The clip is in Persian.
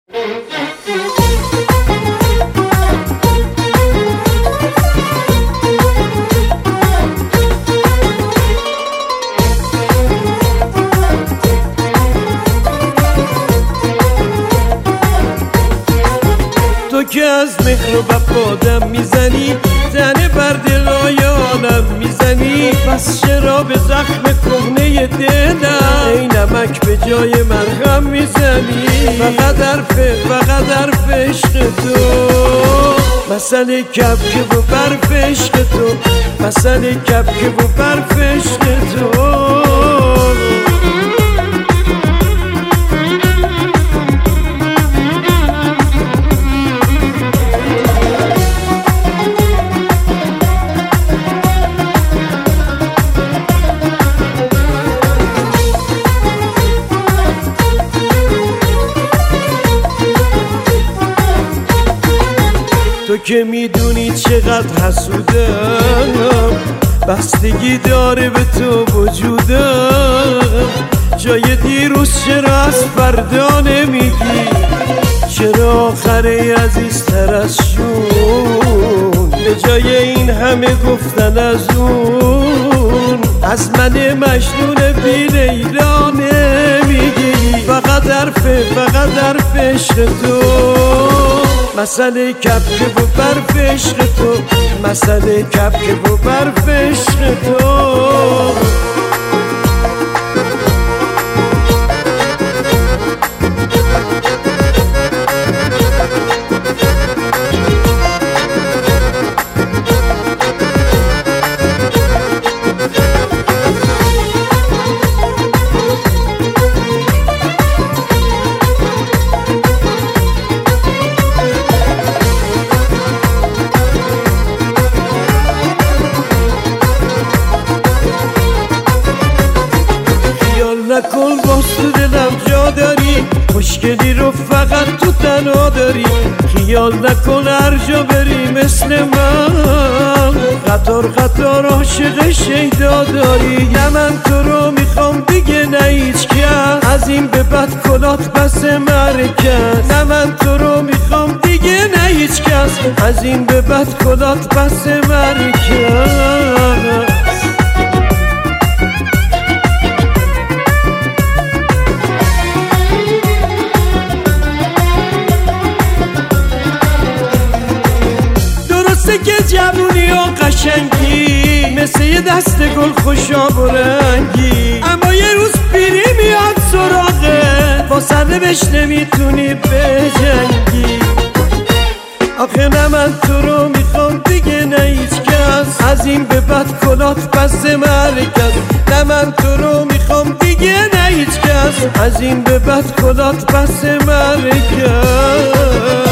تو که از مهر و وفادم میزنی، تنه بر دلای عالم میزنی. پس چرا به زخم کهنه دلم ای نمک به جای مرهم میزنی؟ فقط حرف عشق تو، مسئله کبک و برف عشق تو، مسئله کبک و برف عشق تو. تو که میدونی چقدر حسودم، بستگی داره به تو وجودم. جای دیروز چرا از فردا نمیگی؟ چرا آخره عزیزتر از شون؟ به جای این همه گفتن از اون، از من مجنون بی لیلا نمیگی؟ فقط حرف عشق تو، مسئله کبک و برف عشق تو، مسئله کبک و برف عشق تو. نکن باز تو دلم جا داری، مشکلی رو فقط تو تنها داری. خیال نکن هر جا بری مثل من، قطار عاشق شیدا داری. نه من تو رو میخوام دیگه نه هیچ کس، از این به بعد کلات بس مرکز. نه من تو رو میخوام دیگه نه هیچ کس، از این به بعد کلات بس مرکز. که جوونی و قشنگی مثل یه دست گل خوشاب و رنگی، اما یه روز پیری میاد سراغت، با سرنوشت نمیتونی بجنگی. آخه نه من تو رو میخوام دیگه نه هیچ کس، از این به بعد کلات بس مرکز. نه من تو رو میخوام دیگه نه هیچ کس، از این به بعد کلات بس مرکز.